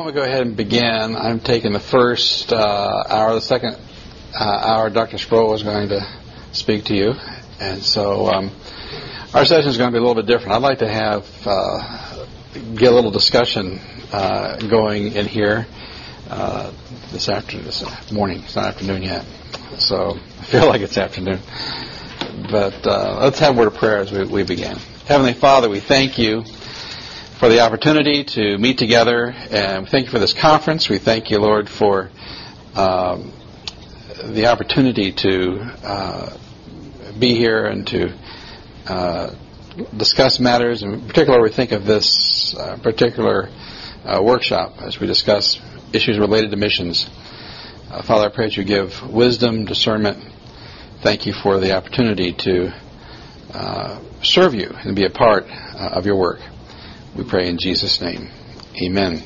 don't we go ahead and begin? I'm taking the first hour. The second hour, Dr. Sproul is going to speak to you. And so our session is going to be a little bit different. I'd like to get a little discussion going in here this morning. It's not afternoon yet, so I feel like it's afternoon. But let's have a word of prayer as we begin. Heavenly Father, we thank you for the opportunity to meet together, and we thank you for this conference. We thank you, Lord, for the opportunity to be here and to discuss matters. In particular, we think of this particular workshop as we discuss issues related to missions. Father, I pray that you give wisdom, discernment. Thank you for the opportunity to serve you and be a part of your work. We pray in Jesus' name. Amen.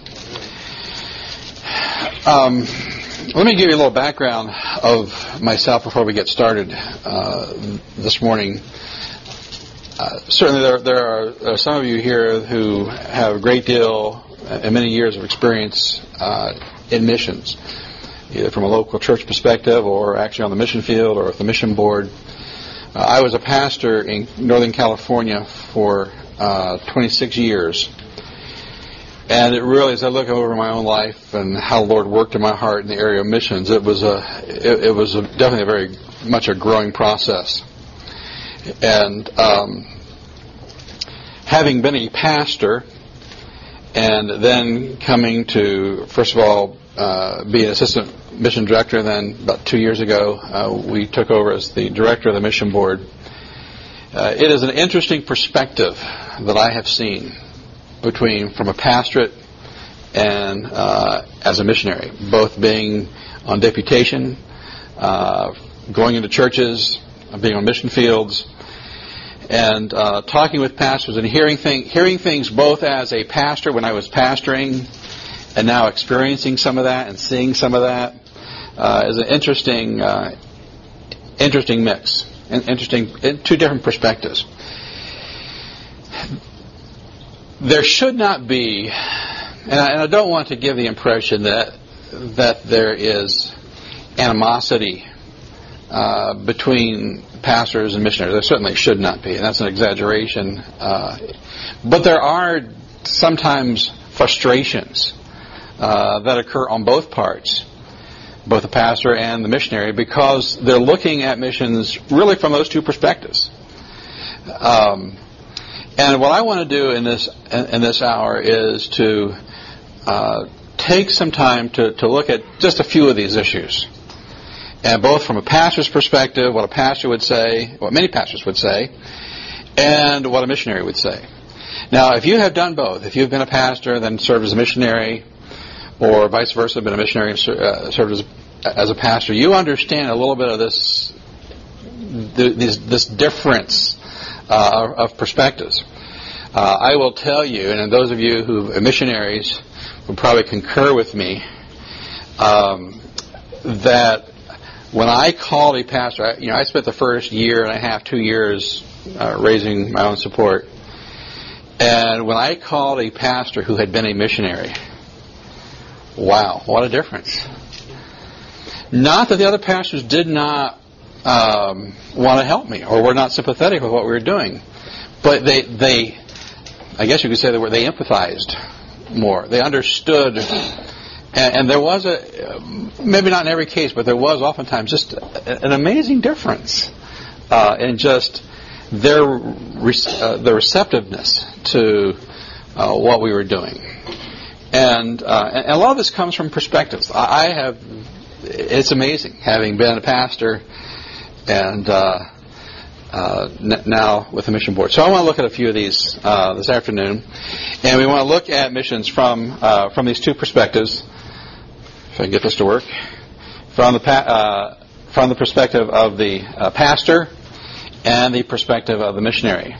Let me give you a little background of myself before we get started this morning. Certainly there are some of you here who have a great deal and many years of experience in missions, either from a local church perspective or actually on the mission field or with the mission board. I was a pastor in Northern California for 26 years. And it really, as I look over my own life and how the Lord worked in my heart in the area of missions, it was definitely a very much a growing process. And having been a pastor and then coming to, first of all, be an assistant mission director, and then about 2 years ago, we took over as the director of the mission board. It is an interesting perspective that I have seen from a pastorate and as a missionary, both being on deputation, going into churches, being on mission fields, and talking with pastors and hearing things both as a pastor when I was pastoring and now experiencing some of that and seeing some of that is an interesting mix, and two different perspectives. There should not be, and I don't want to give the impression that there is animosity between pastors and missionaries. There certainly should not be, and that's an exaggeration. But there are sometimes frustrations that occur on both parts, both the pastor and the missionary, because they're looking at missions really from those two perspectives. And what I want to do in this hour is to take some time to look at just a few of these issues, and both from a pastor's perspective, what a pastor would say, what many pastors would say, and what a missionary would say. Now, if you have done both, if you've been a pastor then served as a missionary, or vice versa, been a missionary and served as a pastor, you understand a little bit of this difference of perspectives. I will tell you, and those of you who are missionaries will probably concur with me, that when I called a pastor, I spent the first year and a half, 2 years raising my own support, and when I called a pastor who had been a missionary, wow, what a difference. Not that the other pastors did not want to help me or were not sympathetic with what we were doing, but they I guess you could say they empathized more. They understood, and there was maybe not in every case, but there was oftentimes just an amazing difference in just their receptiveness to what we were doing, and a lot of this comes from perspectives. It's amazing having been a pastor and now with the mission board. So I want to look at a few of these this afternoon, and we want to look at missions from these two perspectives. If I can get this to work, from the perspective of the pastor and the perspective of the missionary.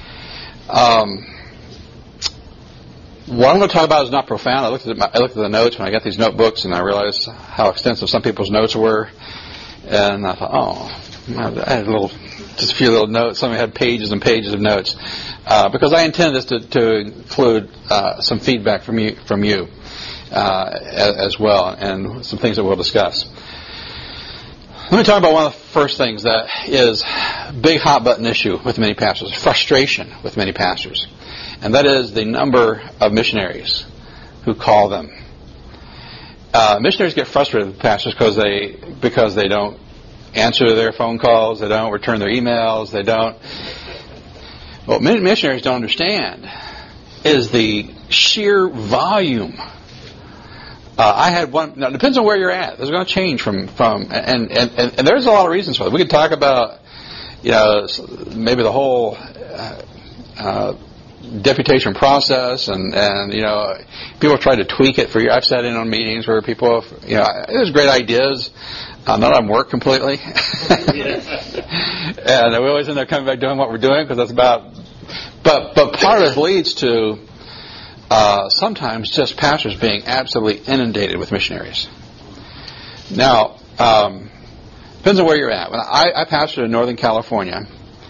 What I'm going to talk about is not profound. I looked at the notes when I got these notebooks, and I realized how extensive some people's notes were, and I thought, I had just a few little notes. Some had pages and pages of notes because I intend this to include some feedback from you. as well, and some things that we'll discuss. Let me talk about one of the first things that is a big hot button issue with many pastors, frustration with many pastors, and that is the number of missionaries who call them. Missionaries get frustrated with pastors because they don't answer their phone calls, they don't return their emails, they don't. What many missionaries don't understand is the sheer volume. I had one. Now, it depends on where you're at. This is going to change from and there's a lot of reasons for it. We could talk about, maybe the whole deputation process, and people try to tweak it for you. I've sat in on meetings where people, there's great ideas. None of them work completely, and we always end up coming back doing what we're doing because that's about. But part of it leads to. Sometimes just pastors being absolutely inundated with missionaries. Now, depends on where you're at. When I pastored in Northern California,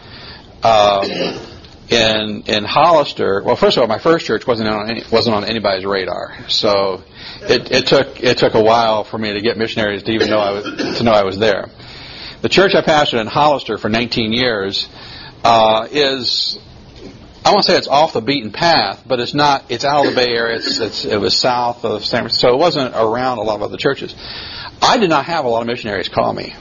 in Hollister. Well, first of all, my first church wasn't on anybody's radar, so it took a while for me to get missionaries to even know I was there. The church I pastored in Hollister for 19 years is. I won't say it's off the beaten path, but it's not. It's out of the Bay Area. It was south of San Francisco, so it wasn't around a lot of other churches. I did not have a lot of missionaries call me.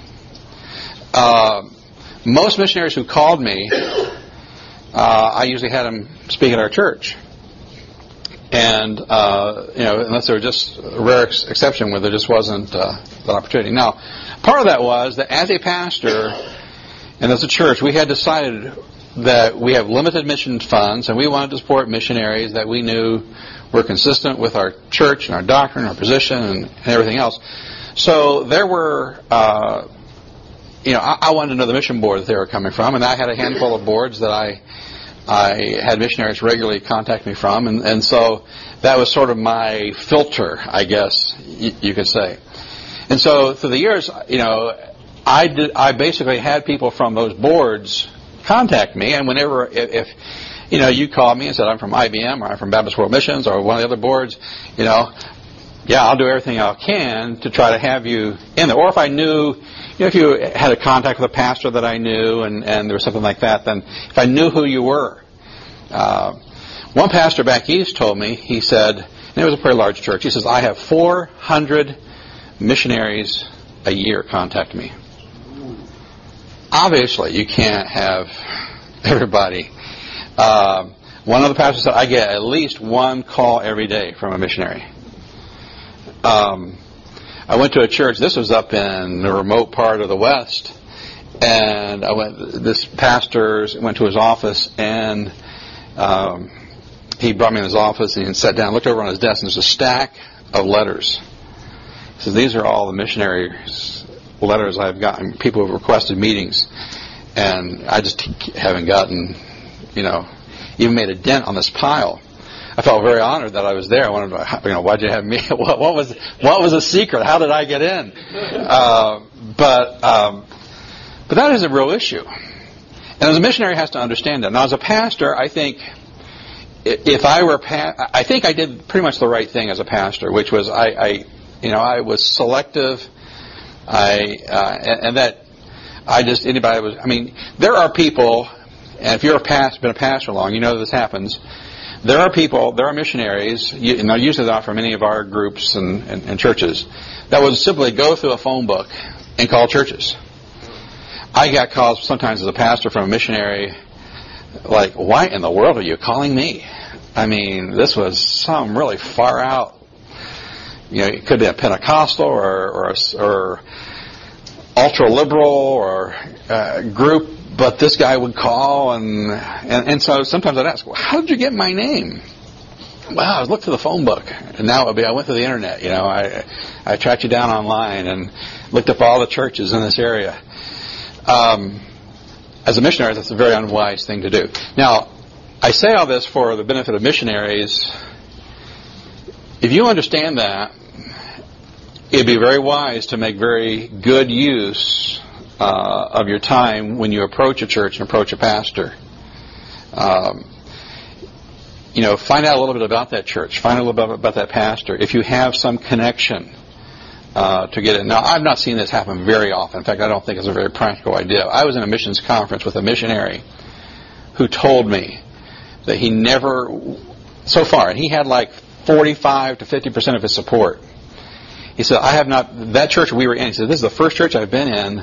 Most missionaries who called me, I usually had them speak at our church, and unless there was just a rare exception where there just wasn't that opportunity. Now, part of that was that as a pastor and as a church, we had decided that we have limited mission funds, and we wanted to support missionaries that we knew were consistent with our church and our doctrine, our position, and everything else. So there were, I wanted to know the mission board that they were coming from, and I had a handful of boards that I had missionaries regularly contact me from, and so that was sort of my filter, I guess you could say. And so through the years, I basically had people from those boards contact me, and whenever, if you called me and said I'm from IBM or I'm from Baptist World Missions or one of the other boards, I'll do everything I can to try to have you in there. Or if I knew, if you had a contact with a pastor that I knew and there was something like that, then if I knew who you were. One pastor back east told me, he said, and it was a pretty large church, he says, I have 400 missionaries a year contact me. Obviously, you can't have everybody. One other pastor said, I get at least one call every day from a missionary. I went to a church, this was up in the remote part of the West, and this pastor went to his office, and he brought me in his office, and he sat down, looked over on his desk, and there's a stack of letters. He says, these are all the missionaries' letters I've gotten, people have requested meetings, and I just haven't gotten, even made a dent on this pile. I felt very honored that I was there. I wanted to, why'd you have me? What was the secret? How did I get in? But that is a real issue, and as a missionary has to understand that. Now, as a pastor, I think if I were I think I did pretty much the right thing as a pastor, which was I was selective. There are people, and if you're been a pastor long, you know this happens. There are missionaries, usually not from any of our groups and churches, that would simply go through a phone book and call churches. I got calls sometimes as a pastor from a missionary, like, why in the world are you calling me? I mean, this was some really far out, it could be a Pentecostal or ultra liberal or group, but this guy would call, and so sometimes I'd ask, well, how did you get my name? Well, I looked through the phone book, and now it would be I went through the internet. I tracked you down online and looked up all the churches in this area. As a missionary, that's a very unwise thing to do. Now, I say all this for the benefit of missionaries. If you understand that, it'd be very wise to make very good use of your time when you approach a church and approach a pastor. find out a little bit about that church. Find out a little bit about that pastor. If you have some connection to get it. Now, I've not seen this happen very often. In fact, I don't think it's a very practical idea. I was in a missions conference with a missionary who told me that he never, so far, and he had like 45 to 50% of his support. He said, I have not, that church we were in, he said, this is the first church I've been in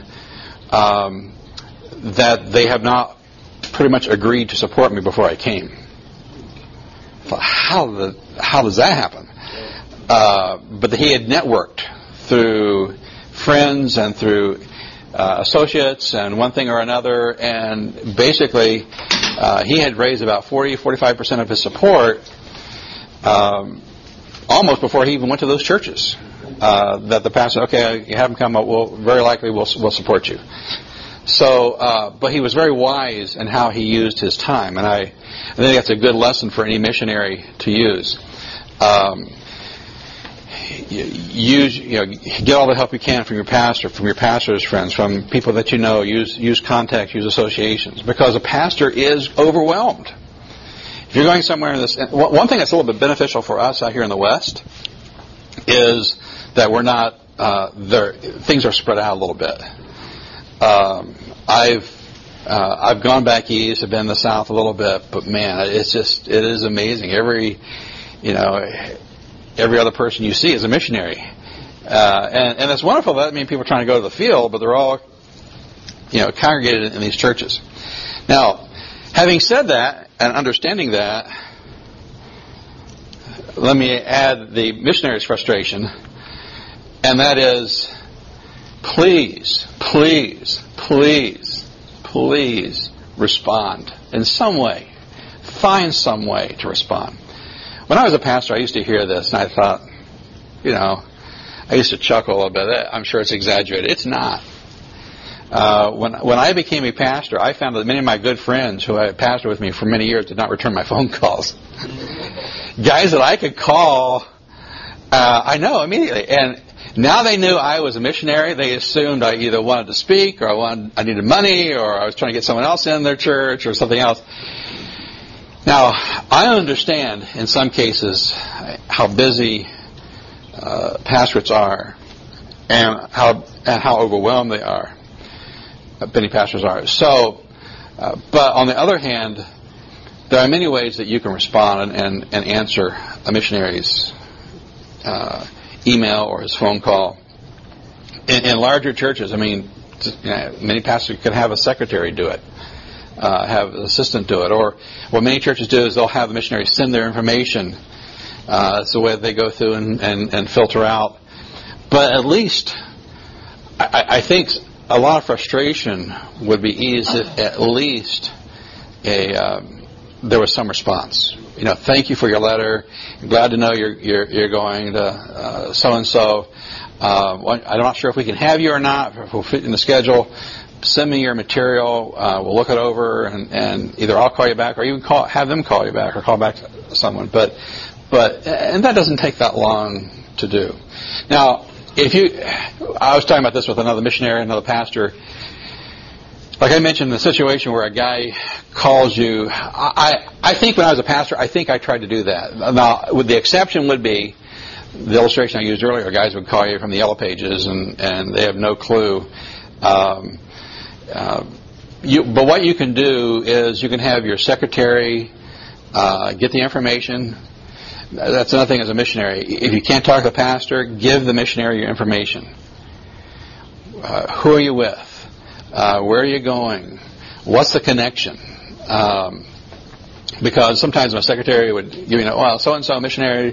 that they have not pretty much agreed to support me before I came. I thought, how does that happen? But he had networked through friends and through associates and one thing or another, and basically he had raised about 40-45% of his support almost before he even went to those churches. That the pastor, okay, you have him come up, very likely we'll support you. So, but he was very wise in how he used his time, and I think that's a good lesson for any missionary to use. Get all the help you can from your pastor, from your pastor's friends, from people that you know. Use contacts, use associations, because a pastor is overwhelmed. If you're going somewhere in this, one thing that's a little bit beneficial for us out here in the West is that we're not there. Things are spread out a little bit. I've gone back east. I've been in the South a little bit, but man, it is amazing. Every other person you see is a missionary, and it's wonderful. That means people are trying to go to the field, but they're all, congregated in these churches. Now, having said that and understanding that, let me add the missionary's frustration, and that is, please respond in some way. Find some way to respond. When I was a pastor, I used to hear this, and I thought, I used to chuckle a little bit. I'm sure it's exaggerated. It's not. When I became a pastor, I found that many of my good friends who had pastored with me for many years did not return my phone calls. Guys that I could call, I know immediately. And now they knew I was a missionary. They assumed I either wanted to speak, or I needed money, or I was trying to get someone else in their church, or something else. Now, I understand in some cases how busy pastorates are, and how overwhelmed they are. Many pastors are. So, but on the other hand, there are many ways that you can respond and answer a missionary's email or his phone call. In larger churches, many pastors could have a secretary do it, have an assistant do it, or what many churches do is they'll have the missionary send their information. It's the way that they go through and filter out. But at least, I think a lot of frustration would be eased if at least there was some response. Thank you for your letter. I'm glad to know you're going to so and so. I'm not sure if we can have you or not. If we'll fit in the schedule. Send me your material. We'll look it over, and either I'll call you back, or even have them call you back, or call back someone. But that doesn't take that long to do. Now, I was talking about this with another missionary, another pastor. Like I mentioned, the situation where a guy calls you, I think when I was a pastor, I think I tried to do that. Now, with the exception would be the illustration I used earlier. Guys would call you from the Yellow Pages, and they have no clue. But what you can do is you can have your secretary get the information. That's another thing as a missionary. If you can't talk to the pastor, give the missionary your information. Who are you with? Where are you going? What's the connection? Because sometimes my secretary would give me, so-and-so missionary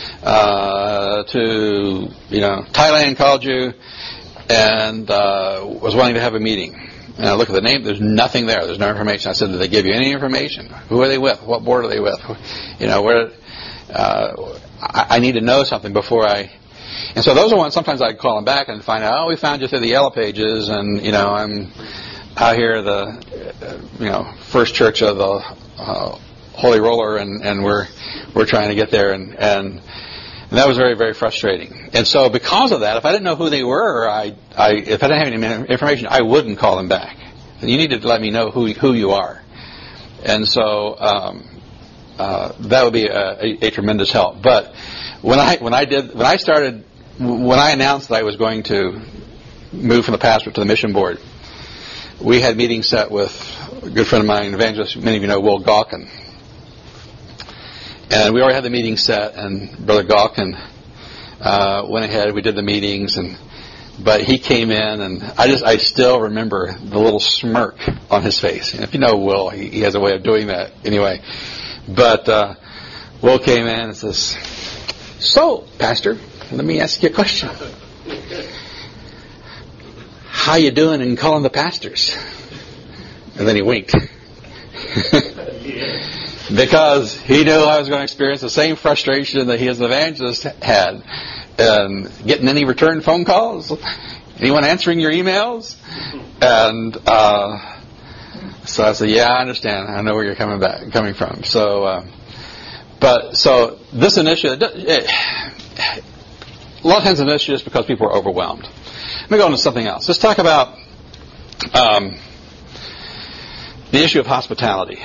to Thailand called you and was wanting to have a meeting. And I look at the name, there's nothing there. There's no information. I said, did they give you any information? Who are they with? What board are they with? Where... I need to know something before and so those are ones sometimes I'd call them back and find out, we found you through the Yellow Pages, and I'm out here at the First Church of the Holy Roller, and we're trying to get there, and that was very, very frustrating. And so because of that, if I didn't know who they were, if I didn't have any information, I wouldn't call them back. You need to let me know who you are. And so that would be a tremendous help. But when I announced that I was going to move from the pastorate to the mission board, we had meetings set with a good friend of mine, evangelist, many of you know, Will Galkin. And we already had the meeting set, and Brother Galkin went ahead. We did the meetings, but he came in, and I still remember the little smirk on his face. And if you know Will, he has a way of doing that anyway. But Will came in and says, "So, Pastor, let me ask you a question. How you doing in calling the pastors?" And then he winked. Because he knew I was going to experience the same frustration that he as an evangelist had. And getting any return phone calls? Anyone answering your emails? And so I said, "Yeah, I understand. I know where you're coming from." So, so this initiative, a lot of times an initiative is because people are overwhelmed. Let me go on to something else. Let's talk about the issue of hospitality.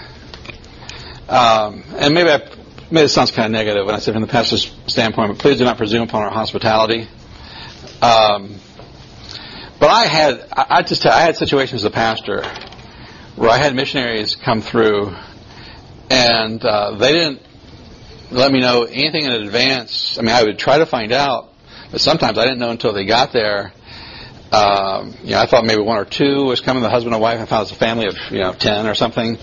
And maybe it sounds kind of negative when I say from the pastor's standpoint, but please do not presume upon our hospitality. But I had situations as a pastor where I had missionaries come through, and they didn't let me know anything in advance. I mean, I would try to find out, but sometimes I didn't know until they got there. I thought maybe one or two was coming, the husband and wife. I found it was a family of 10 or something.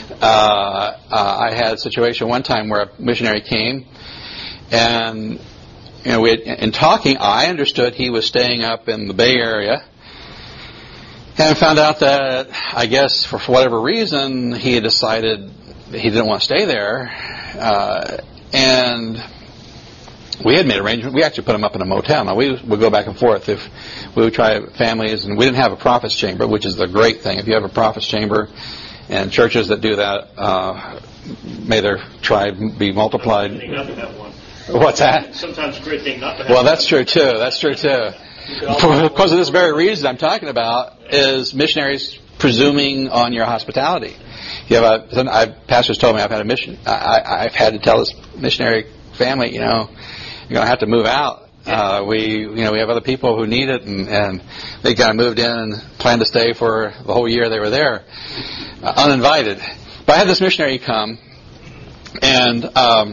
I had a situation one time where a missionary came, and in talking, I understood he was staying up in the Bay Area, and I found out that I guess for whatever reason he had decided he didn't want to stay there, and we had made arrangements. We actually put him up in a motel. Now, we would go back and forth if we would try families, and we didn't have a prophet's chamber, which is the great thing. If you have a prophet's chamber, and churches that do that, may their tribe be multiplied. It's a great thing not to have one. What's that? Sometimes it's a great thing not to have Well, one. That's true, too. Because of this very reason I'm talking about is missionaries presuming on your hospitality. Pastors told me I've had to tell this missionary family, you're going to have to move out. We have other people who need it, and they kind of moved in and planned to stay for the whole year they were there, uninvited. But I had this missionary come, and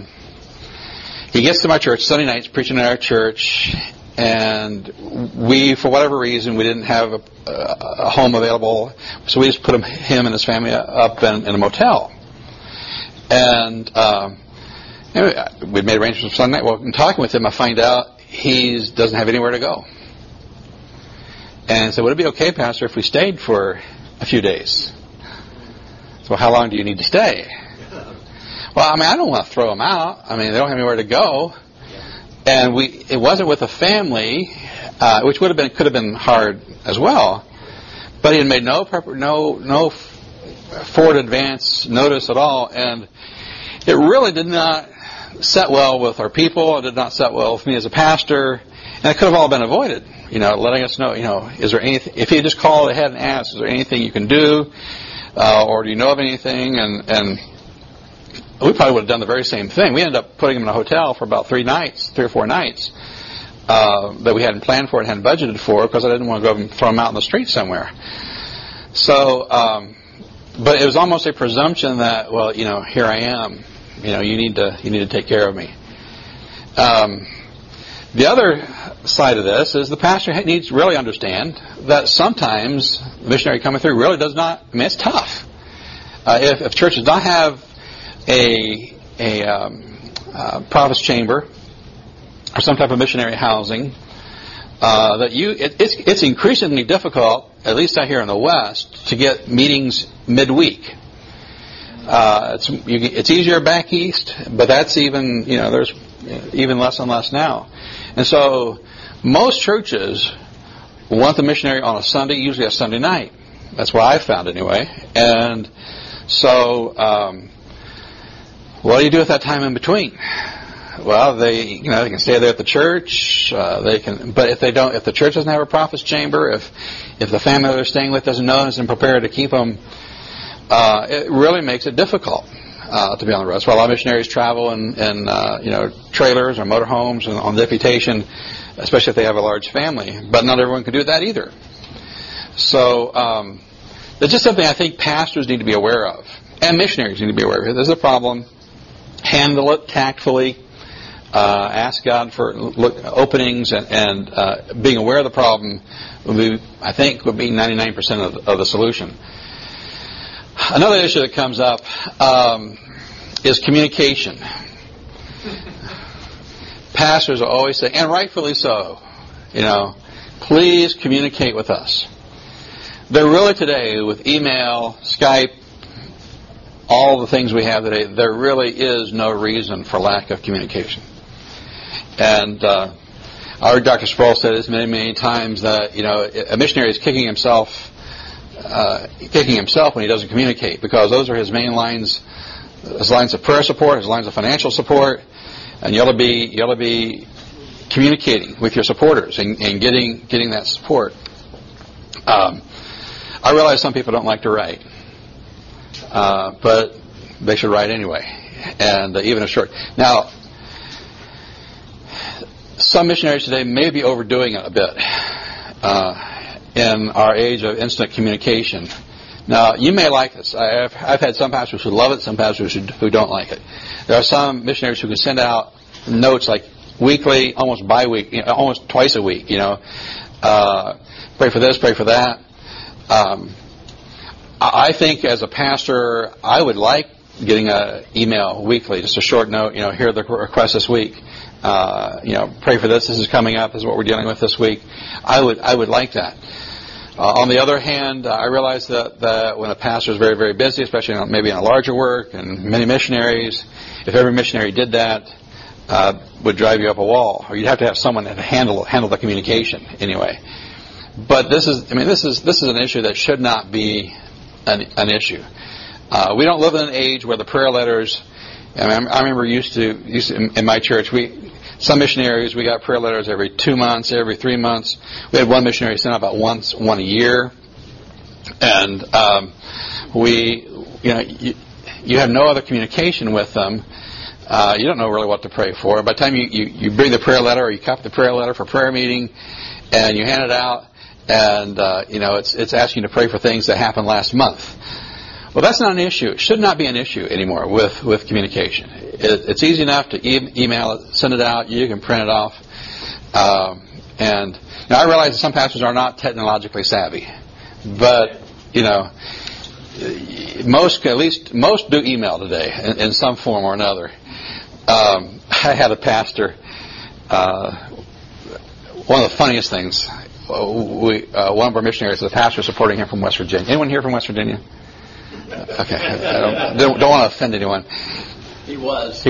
he gets to my church Sunday nights preaching in our church, and we, for whatever reason, we didn't have a home available, so we just put him and his family up in a motel. And we made arrangements for Sunday night. Well, in talking with him, I find out he doesn't have anywhere to go. And I said, "Would it be okay, Pastor, if we stayed for a few days?" So, "How long do you need to stay?" "Well, I don't want to throw them out. They don't have anywhere to go." And it wasn't with a family, which could have been hard as well. But he had made no forward advance notice at all, and it really did not set well with our people. It did not set well with me as a pastor, and it could have all been avoided. Letting us know, is there anything? If he had just called ahead and asked, "Is there anything you can do, or do you know of anything?" And we probably would have done the very same thing. We ended up putting him in a hotel for about 3 or 4 nights that we hadn't planned for and hadn't budgeted for, because I didn't want to go and throw him out in the street somewhere. So, but it was almost a presumption that, well, here I am. You need to take care of me. The other side of this is the pastor needs to really understand that sometimes the missionary coming through really does not. It's tough. If church does not have a prophet's chamber or some type of missionary housing, it's increasingly difficult, at least out here in the West, to get meetings midweek. It's easier back east, but that's even, there's even less and less now. And so most churches want the missionary on a Sunday, usually a Sunday night. That's what I found anyway. And so what do you do with that time in between? Well, they can stay there at the church. But if the church doesn't have a prophet's chamber, if the family they're staying with doesn't know and isn't prepared to keep them, it really makes it difficult. to be on the road. That's why a lot of missionaries travel in trailers or motorhomes and on deputation, especially if they have a large family. But not everyone can do that either. So it's just something I think pastors need to be aware of, and missionaries need to be aware of. There's a problem. Handle it tactfully. Ask God for openings, and being aware of the problem would be 99% of the solution. Another issue that comes up is communication. Pastors are always saying, and rightfully so, please communicate with us. There really today, with email, Skype, all the things we have today, there really is no reason for lack of communication. And our Dr. Sproul said this many, many times that a missionary is kicking himself when he doesn't communicate, because those are his main lines, his lines of prayer support, his lines of financial support, and you ought to be communicating with your supporters and getting that support. I realize some people don't like to write, but they should write anyway, and even a short. Now, some missionaries today may be overdoing it a bit in our age of instant communication. Now, you may like this. I've had some pastors who love it, some pastors who don't like it. There are some missionaries who can send out notes like weekly, almost bi-week, almost twice a week. Pray for this, pray for that. I think as a pastor, I would like getting an email weekly, just a short note. Here are the requests this week. Pray for this. This is coming up. This is what we're dealing with this week. I would like that. On the other hand, I realize that when a pastor is very, very busy, especially maybe in a larger work and many missionaries, if every missionary did that, would drive you up a wall, or you'd have to have someone to handle the communication anyway. But this is an issue that should not be an issue. We don't live in an age where the prayer letters. I remember used to in my church, some missionaries, we got prayer letters every 2 months, every 3 months. We had one missionary send out about one a year, and you have no other communication with them. You don't know really what to pray for. By the time you bring the prayer letter, or you copy the prayer letter for prayer meeting, and you hand it out, and it's asking you to pray for things that happened last month. Well, that's not an issue. It should not be an issue anymore with communication. It's easy enough to email it, send it out. You can print it off. And I realize that some pastors are not technologically savvy, but most do email today in some form or another. I had a pastor. One of the funniest things. One of our missionaries, the pastor supporting him from West Virginia. Anyone here from West Virginia? Okay, I don't want to offend anyone. He was.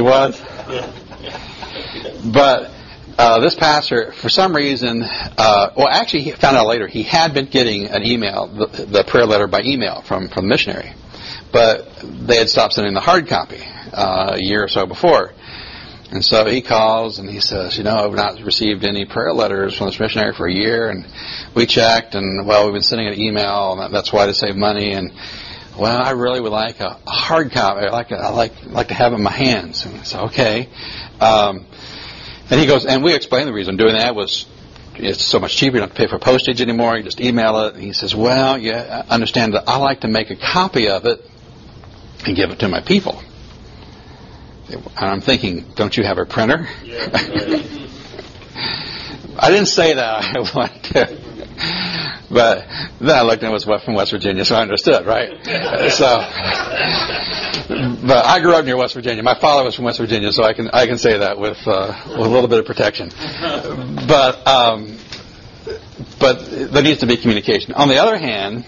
But this pastor, for some reason, actually he found out later, he had been getting an email, the prayer letter by email from the missionary, but they had stopped sending the hard copy a year or so before. And so he calls and he says, I've not received any prayer letters from this missionary for a year, and we checked, and we've been sending an email, and that's why to save money, and I really would like a hard copy. I like to have it in my hands. And so, okay. And he goes, and we explained the reason doing that was it's so much cheaper. You don't have to pay for postage anymore. You just email it. And he says, I understand that I like to make a copy of it and give it to my people. And I'm thinking, don't you have a printer? Yeah. I didn't say that. I wanted to. But then I looked and it was from West Virginia, so I understood, right? But I grew up near West Virginia. My father was from West Virginia, so I can say that with a little bit of protection. But there needs to be communication. On the other hand,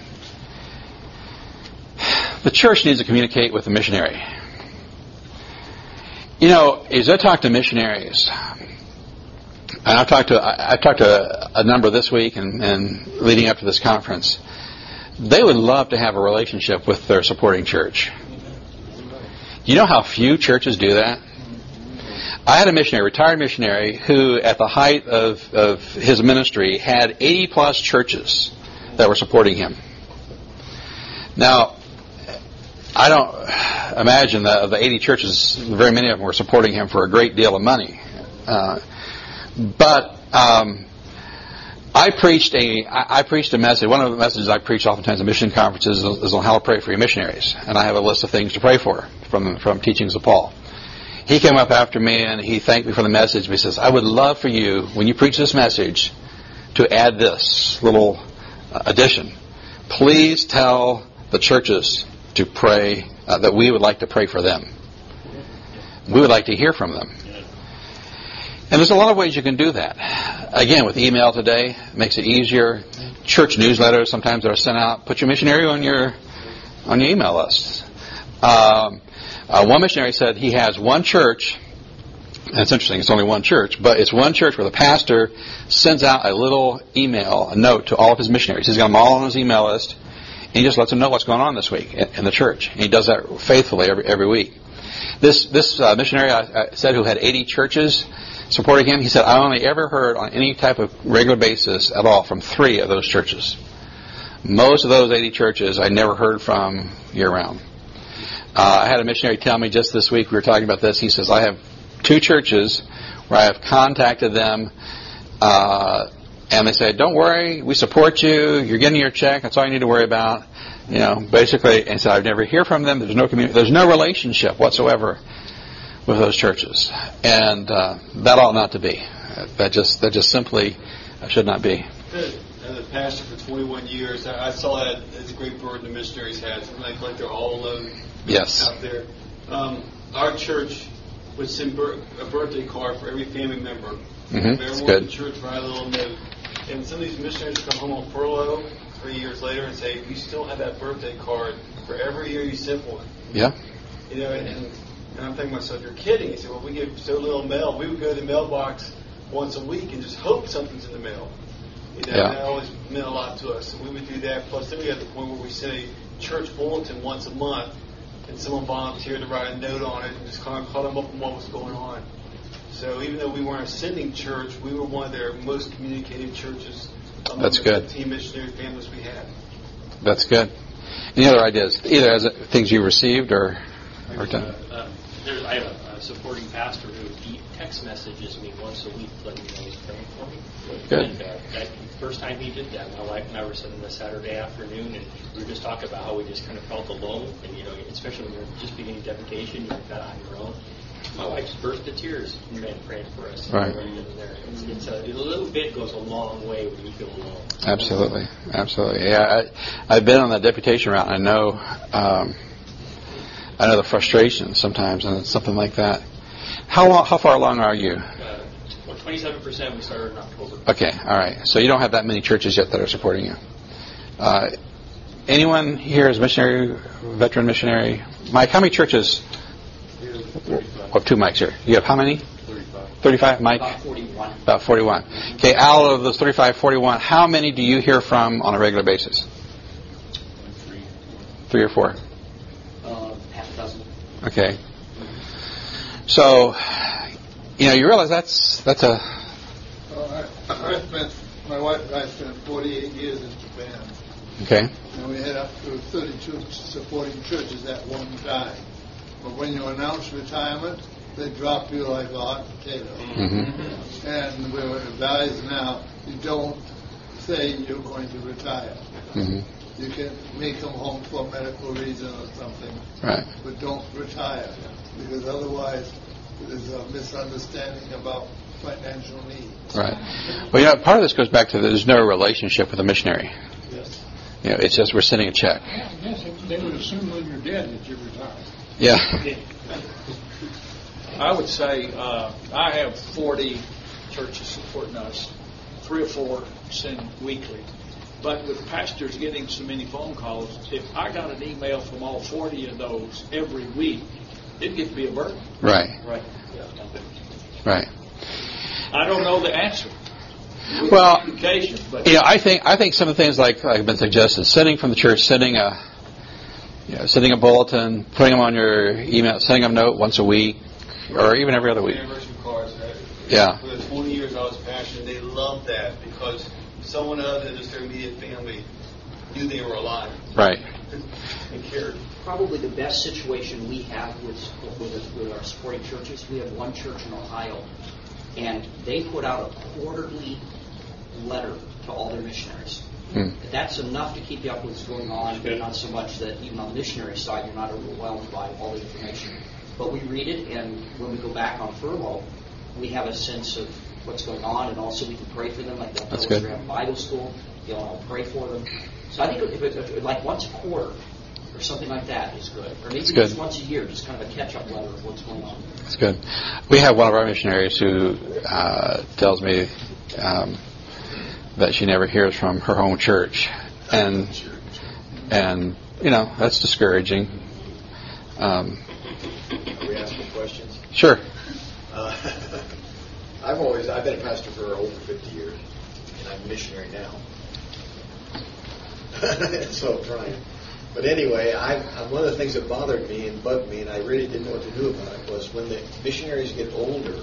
the church needs to communicate with the missionary. As I talk to missionaries, and I've talked to a number this week and leading up to this conference, they would love to have a relationship with their supporting church. Do you know how few churches do that? I had a missionary, retired missionary, who at the height of his ministry had 80 plus churches that were supporting him. Now, I don't imagine that of the 80 churches, very many of them were supporting him for a great deal of money. But I preached a message. One of the messages I preach oftentimes at mission conferences is on how to pray for your missionaries, and I have a list of things to pray for from Teachings of Paul. He came up after me and he thanked me for the message. He says, "I would love for you, when you preach this message, to add this little addition. Please tell the churches to pray that we would like to pray for them. We would like to hear from them." And there's a lot of ways you can do that. Again, with email today, it makes it easier. Church newsletters sometimes that are sent out. Put your missionary on your email list. One missionary said he has one church, and it's interesting, it's only one church, but it's one church where the pastor sends out a little email, a note to all of his missionaries. He's got them all on his email list, and he just lets them know what's going on this week in the church. And he does that faithfully every week. This missionary I said who had 80 churches supporting him, he said, "I only ever heard on any type of regular basis at all from 3 of those churches. Most of those 80 churches I never heard from year-round." I had a missionary tell me just this week, we were talking about this, he says, "I have 2 churches where I have contacted them, and they say, 'Don't worry, we support you, you're getting your check, that's all you need to worry about.'" Basically, and so I never hear from them, there's no relationship whatsoever with those churches. And that ought not to be. That just simply should not be. As a pastor for 21 years, I saw that as a great burden the missionaries had. Sometimes like they're all alone out there. Our church would send a birthday card for every family member. That's good. In the church, write a little note. And some of these missionaries come home on furlough 3 years later and say, "You still have that birthday card for every year you sent one." Yeah. And I'm thinking to myself, "You're kidding." He said, "Well, we get so little mail. We would go to the mailbox once a week and just hope something's in the mail." And that always meant a lot to us. And we would do that. Plus, then we got to the point where we sent a church bulletin once a month, and someone volunteered to write a note on it and just kind of caught them up on what was going on. So even though we weren't a sending church, we were one of their most communicative churches among That's good. the 15 missionary families we had. That's good. Any other ideas? Either as things you received or done? I have a supporting pastor who text messages me once a week, letting me know he's praying for me. Good. And the first time he did that, my wife and I were sitting on a Saturday afternoon, and we were just talking about how we just kind of felt alone, and especially when you're just beginning dedication, you're kind of on your own. My wife just burst into tears and man praying for us. Right. It's a little bit goes a long way when you feel alone. Absolutely. Yeah, I've been on that deputation route. And I know the frustration sometimes, and it's something like that. How far along are you? 27%. We started in October. Okay, all right. So you don't have that many churches yet that are supporting you. Anyone here is missionary, veteran missionary? Mike, how many churches? 2 mics here. You have how many? 35. Mike? About 41. Okay, out of those 35, 41, how many do you hear from on a regular basis? 3 or 4? Half a dozen. Okay. So, you realize that's a... My wife and I spent 48 years in Japan. Okay. And we had up to 32 supporting churches at one time. But when you announce retirement, they drop you like a hot potato. Mm-hmm. And we're advised now, you don't say you're going to retire. Mm-hmm. You may come home for a medical reason or something, right? But don't retire, because otherwise there's a misunderstanding about financial needs. Right. Well, part of this goes back to there's no relationship with a missionary. Yes. It's just we're sending a check. Yes, they would assume when you're dead that you retire. Yeah. I would say I have 40 churches supporting us. 3 or 4 send weekly. But with pastors getting so many phone calls, if I got an email from all 40 of those every week, it'd get to be a burden. Right. Right. I don't know the answer. Well, but I think some of the things like have been suggested, sending from the church, sending a bulletin, putting them on your email, sending them a note once a week, or even every other week. Anniversary cards, right? Yeah. For the 20 years I was pastoring, they loved that because someone other than just their immediate family knew they were alive. Right. and cared. Probably the best situation we have with our supporting churches, we have one church in Ohio, and they put out a quarterly letter to all their missionaries. That's enough to keep you up with what's going on, but not so much that even on the missionary side you're not overwhelmed by all the information. But we read it, and when we go back on furlough, we have a sense of what's going on, and also we can pray for them, like they'll tell us we have Bible school, I'll pray for them. So I think if like once a quarter or something like that is good. Or maybe just once a year, just kind of a catch-up letter of what's going on. That's good. We have one of our missionaries who tells me that she never hears from her home church, and that's discouraging. Are we asking questions? Sure. I've been a pastor for over 50 years, and I'm a missionary now. So I'm trying. But anyway, one of the things that bothered me and bugged me, and I really didn't know what to do about it, was when the missionaries get older,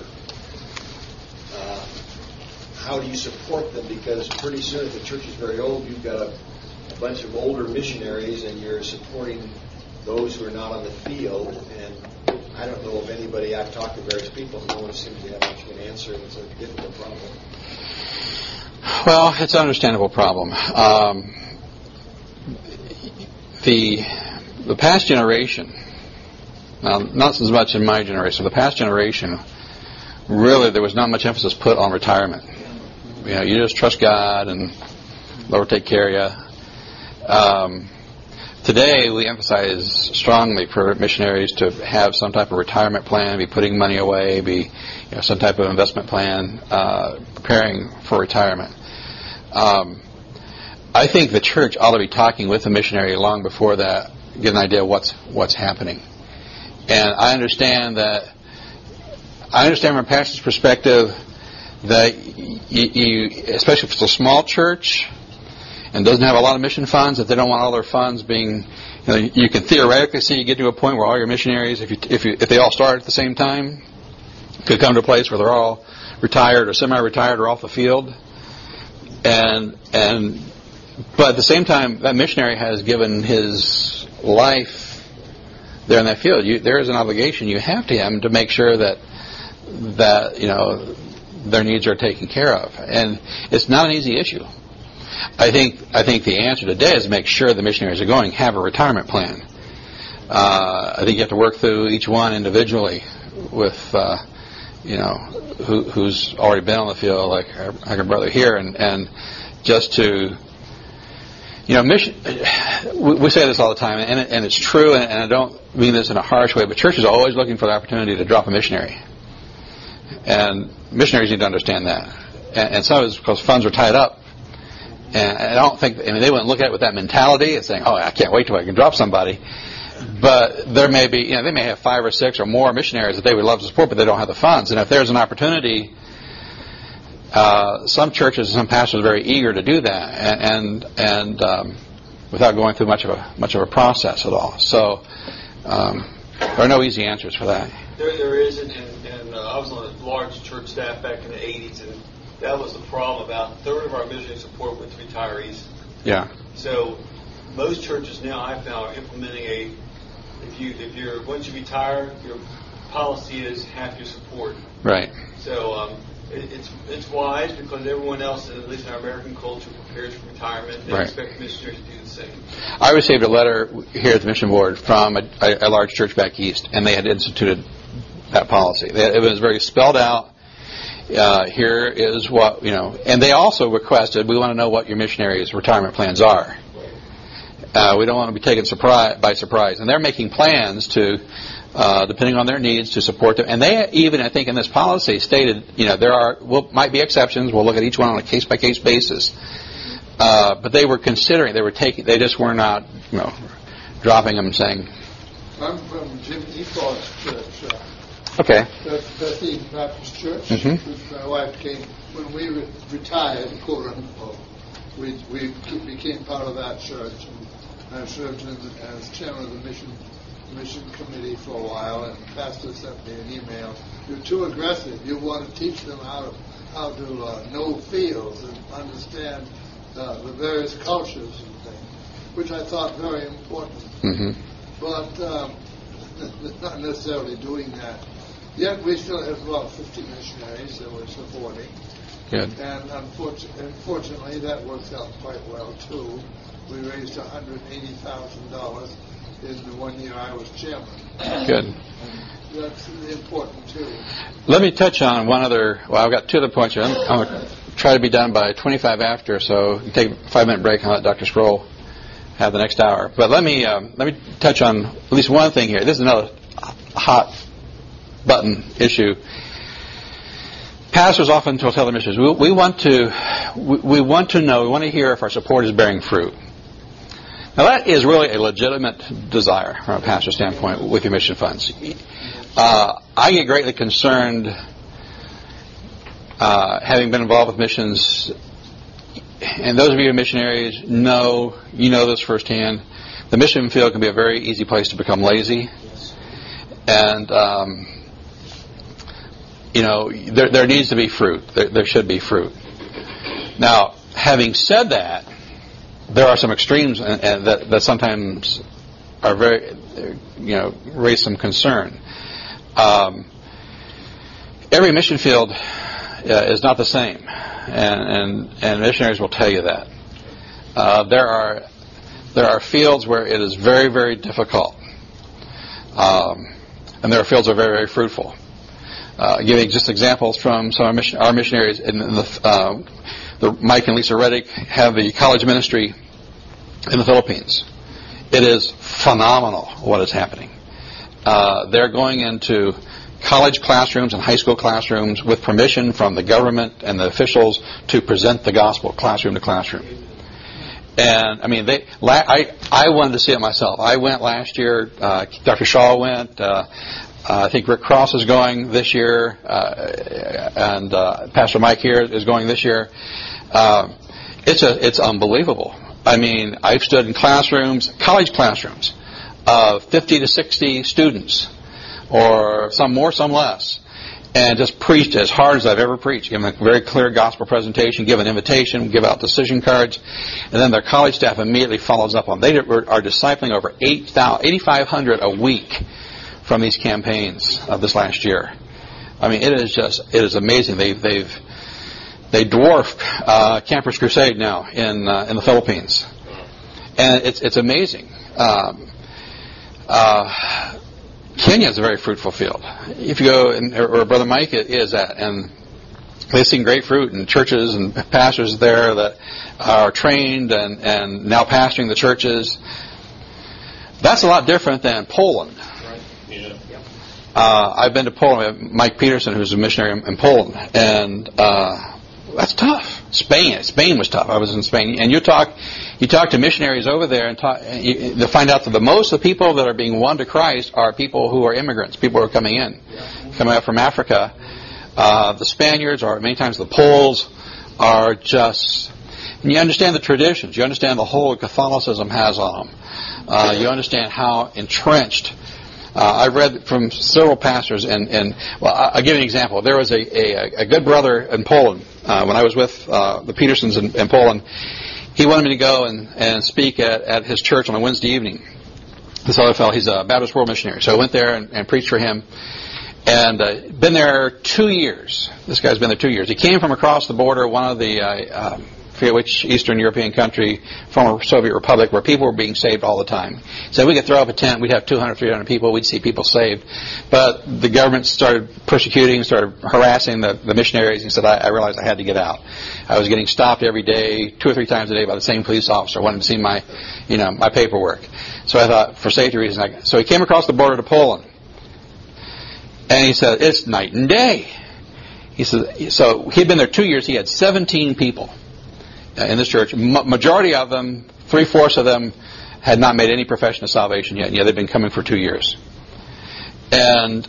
how do you support them? Because pretty soon, if the church is very old, you've got a bunch of older missionaries, and you're supporting those who are not on the field. And I don't know of anybody. I've talked to various people, no one seems to have much of an answer. It's a difficult problem. Well, it's an understandable problem. The past generation, not as much in my generation, the past generation, really there was not much emphasis put on retirement. You just trust God and Lord will take care of you. Today we emphasize strongly for missionaries to have some type of retirement plan, be putting money away, be some type of investment plan, preparing for retirement. I think the church ought to be talking with the missionary long before that, get an idea of what's happening. And I understand from a pastor's perspective that you, especially if it's a small church and doesn't have a lot of mission funds, that they don't want all their funds being, you can theoretically see you get to a point where all your missionaries, if they all start at the same time, could come to a place where they're all retired or semi-retired or off the field. But at the same time, that missionary has given his life there in that field. There is an obligation you have to him to make sure that their needs are taken care of, and it's not an easy issue. I think the answer today is to make sure the missionaries are going have a retirement plan. I think you have to work through each one individually with who's already been on the field, like our brother here, and just to. Mission. We say this all the time, and it's true, and I don't mean this in a harsh way, but churches are always looking for the opportunity to drop a missionary. And missionaries need to understand that. And some of it's because funds are tied up. And I don't think, they wouldn't look at it with that mentality and saying, I can't wait till I can drop somebody. But there may be, they may have 5 or 6 or more missionaries that they would love to support, but they don't have the funds. And if there's an opportunity, some churches and some pastors are very eager to do that, and without going through much of a process at all. So there are no easy answers for that. There isn't, and I was on a large church staff back in the 80s, and that was the problem. About a third of our missionary support went to retirees. Yeah. So most churches now, I found, are implementing once you retire, your policy is half your support. Right. So it's wise because everyone else, at least in our American culture, prepares for retirement. They expect missionaries to do the same. I received a letter here at the Mission Board from a large church back east, and they had instituted that policy. It was very spelled out. Here is what, and they also requested, we want to know what your missionaries' retirement plans are. We don't want to be taken by surprise. And they're making plans to, depending on their needs, to support them. And they even, I think, in this policy stated, there might be exceptions. We'll look at each one on a case-by-case basis. But they were considering, they just were not, dropping them and saying. I'm from Jim Ephraim's church. Okay. Bethlehem Baptist Church. Mm-hmm. My wife came when we retired, quote unquote. We became part of that church, and I served as chairman of the mission committee for a while. And the pastor sent me an email. You're too aggressive. You want to teach them how to know fields and understand the various cultures and things. which I thought very important. Mm-hmm. But not necessarily doing that. Yet we still have about 50 missionaries that we're supporting. Good. And unfortunately, that worked out quite well, too. We raised $180,000 in the 1 year I was chairman. Good. That's important, too. Let me touch on one other. Well, I've got two other points here. I'm going to try to be done by 25 after, so you take a 5-minute break and let Dr. Sproul have the next hour. But let me touch on at least one thing here. This is another hot button issue. Pastors often tell their missionaries, we want to know, we want to hear if our support is bearing fruit. Now that is really a legitimate desire from a pastor standpoint with your mission funds. I get greatly concerned, having been involved with missions, and those of you who are missionaries you know this firsthand. The mission field can be a very easy place to become lazy, and there needs to be fruit. There should be fruit. Now, having said that, there are some extremes that sometimes are very, raise some concern. Every mission field is not the same, and missionaries will tell you that. There are fields where it is very, very difficult, and there are fields that are very, very fruitful. Giving just examples from some of our missionaries in the Mike and Lisa Reddick have the college ministry in the Philippines. It is phenomenal what is happening. They're going into college classrooms and high school classrooms with permission from the government and the officials to present the gospel classroom to classroom. And I mean, I wanted to see it myself. I went last year. Dr. Shaw went. I think Rick Cross is going this year, and Pastor Mike here is going this year. It's unbelievable. I mean, I've stood in classrooms, college classrooms, of 50 to 60 students, or some more, some less, and just preached as hard as I've ever preached. Give them a very clear gospel presentation, give an invitation, give out decision cards, and then their college staff immediately follows up on them. They are discipling over 8,500 a week from these campaigns of this last year. I mean, it is amazing. They dwarf Campus Crusade now in the Philippines, and it's amazing. Kenya is a very fruitful field. If you go, or Brother Mike is at, and they've seen great fruit in churches and pastors there that are trained and now pastoring the churches. That's a lot different than Poland. I've been to Poland. We have Mike Peterson, who's a missionary in Poland, and that's tough. Spain was tough. I was in Spain, and you talk to missionaries over there, and to find out that most of the people that are being won to Christ are people who are immigrants, people who are coming up from Africa. The Spaniards, or many times the Poles, are just. And you understand the traditions. You understand the hold Catholicism has on them. You understand how entrenched. I've read from several pastors, and I'll give you an example. There was a good brother in Poland when I was with the Petersons in Poland. He wanted me to go and speak at his church on a Wednesday evening. This other fellow, he's a Baptist World Missionary, so I went there and preached for him. And been there 2 years. This guy's been there 2 years. He came from across the border, one of the I forget which Eastern European country, former Soviet Republic, where people were being saved all the time. So we could throw up a tent, we'd have 200, 300 people, we'd see people saved. But the government started persecuting, started harassing the missionaries, and said, I realized I had to get out. I was getting stopped every day, 2 or 3 times a day by the same police officer, wanting to see my paperwork. So I thought, for safety reasons, so he came across the border to Poland. And he said, it's night and day. He said, so he'd been there 2 years, he had 17 people in this church. Majority of them, 3/4 of them, had not made any profession of salvation yet. And yet they've been coming for 2 years. And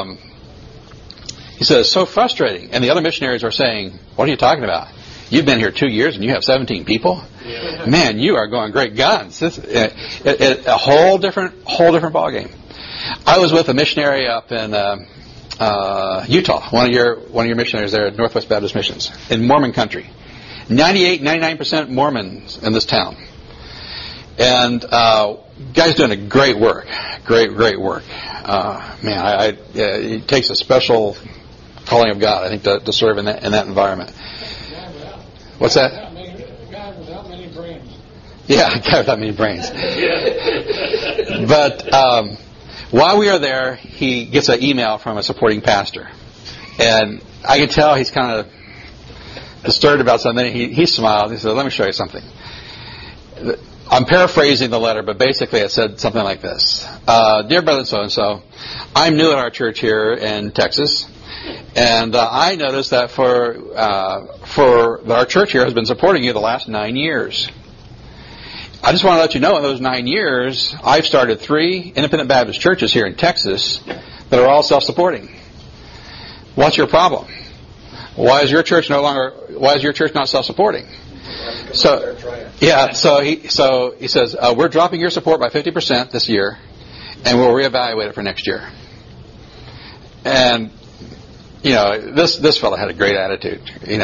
he said, it's so frustrating. And the other missionaries are saying, what are you talking about? You've been here 2 years and you have 17 people? Yeah. Man, you are going great guns. This a whole different ballgame. I was with a missionary up in Utah, one of your missionaries there at Northwest Baptist Missions, in Mormon country. 99% Mormons in this town. And guy's doing a great work, great work. It takes a special calling of God, I think, to serve in that environment. What's that? A guy without many brains. Yeah, a guy without many brains. But while we are there, he gets an email from a supporting pastor. And I can tell he's kind of disturbed about something. He smiled. He said, "Let me show you something." I'm paraphrasing the letter, but basically it said something like this. "Dear brother so-and-so, I'm new at our church here in Texas. And I noticed that for our church here has been supporting you the last 9 years. I just want to let you know in those 9 years, I've started 3 independent Baptist churches here in Texas that are all self-supporting. What's your problem? Why is your church not self-supporting?" So he says, "We're dropping your support by 50% this year, and we'll reevaluate it for next year." And this fellow had a great attitude.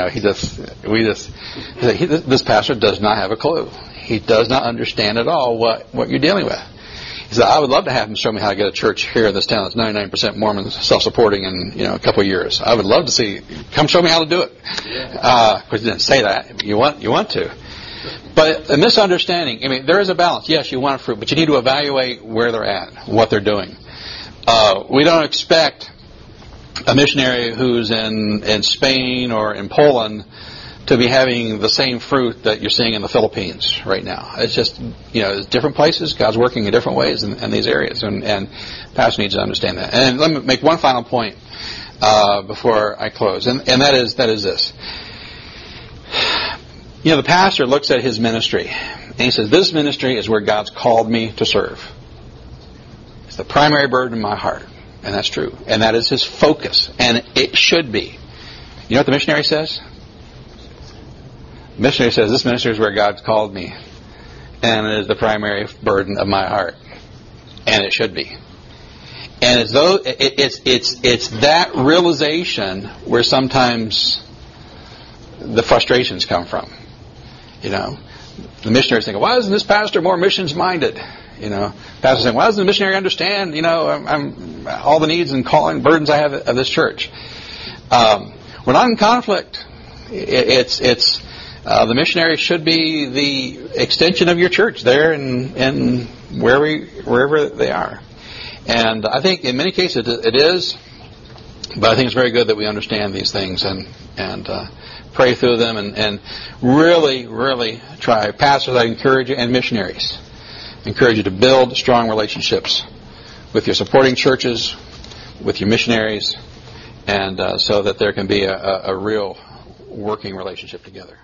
This pastor does not have a clue. He does not understand at all what you're dealing with. He said, "I would love to have him show me how to get a church here in this town that's 99% Mormon, self-supporting in a couple of years. I would love to see. Come show me how to do it." Of course, he didn't say that. You want to. But a misunderstanding. There is a balance. Yes, you want fruit, but you need to evaluate where they're at, what they're doing. We don't expect a missionary who's in Spain or in Poland to be having the same fruit that you're seeing in the Philippines right now. It's just, it's different places. God's working in different ways in these areas, and pastor needs to understand that. And let me make one final point before I close, and that is this. The pastor looks at his ministry, and he says, "This ministry is where God's called me to serve. It's the primary burden in my heart." And that's true. And that is his focus. And it should be. You know what the missionary says? The missionary says, "This ministry is where God's called me. And it is the primary burden of my heart." And it should be. And as though it's that realization where sometimes the frustrations come from. The missionary's thinking, "Why isn't this pastor more missions minded?" Pastor saying, "Why doesn't the missionary understand, I'm all the needs and calling burdens I have of this church?" We're not in conflict. It's the missionary should be the extension of your church there in wherever they are. And I think in many cases it is, but I think it's very good that we understand these things and pray through them and really, really try. Pastors, I encourage you, and missionaries, encourage you to build strong relationships with your supporting churches, with your missionaries, and so that there can be a real working relationship together.